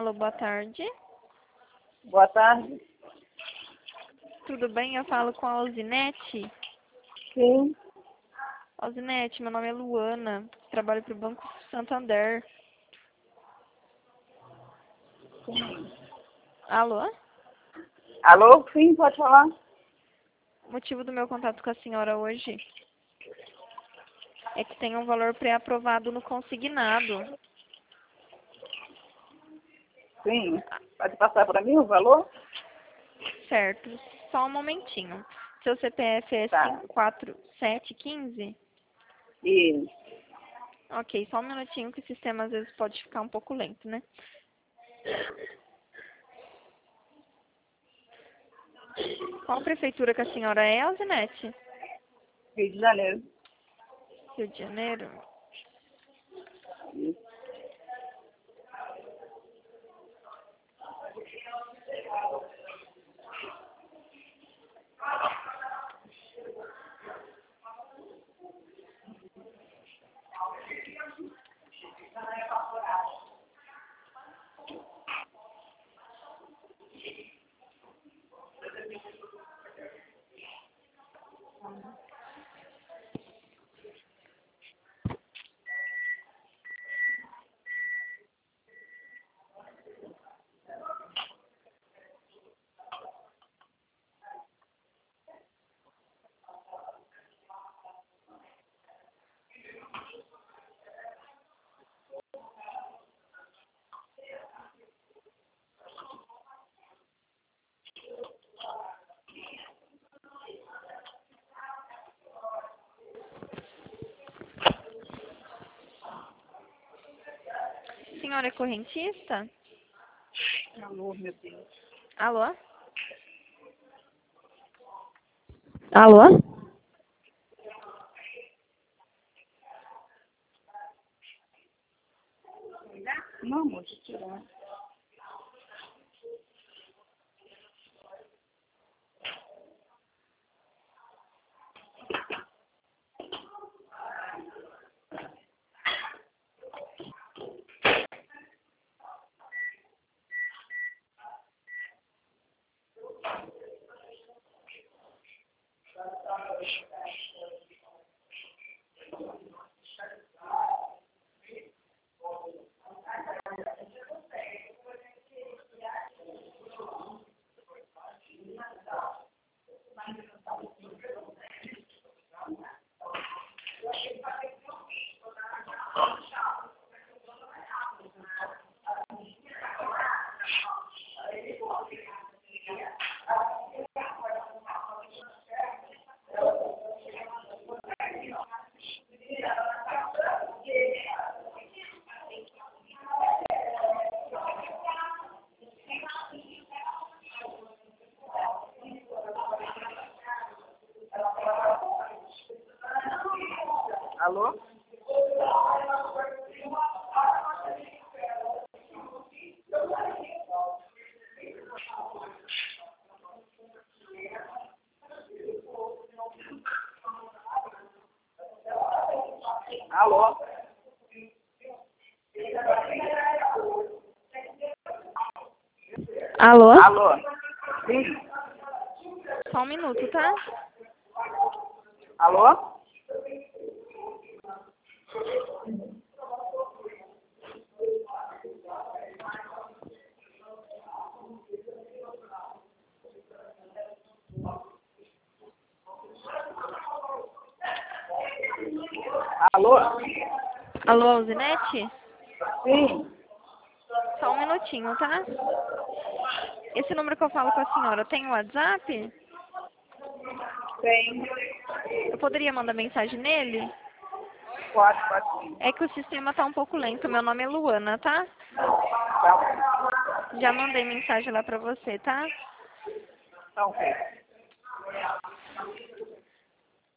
Alô, boa tarde. Boa tarde. Tudo bem? Eu falo com a Alzinete. Sim. Alzinete, meu nome é Luana. Trabalho para o Banco Santander. Sim. Alô? Alô? Sim, pode falar? O motivo do meu contato com a senhora hoje é que tem um valor pré-aprovado no consignado. Sim. Pode passar para mim o valor? Certo. Só um momentinho. Seu CPF é Tá. 54715? Isso. Ok, só um minutinho que o sistema às vezes pode ficar um pouco lento, né? Qual prefeitura que a senhora é, Alzinete? Rio de Janeiro. Rio de Janeiro? Isso. Senhora é correntista? Alô, meu Deus. Alô? Alô? Não, amor, deixa eu tirar. Alô? Alô? Alô? Alô? Sim. Só um minuto, tá? Alô? Alô? Alô, Alzinete? Sim. Só um minutinho, tá? Esse número que eu falo com a senhora tem o WhatsApp? Tem. Eu poderia mandar mensagem nele? Pode sim. É que o sistema tá um pouco lento. Meu nome é Luana, tá? Tá. Já mandei mensagem lá pra você, tá? Tá ok.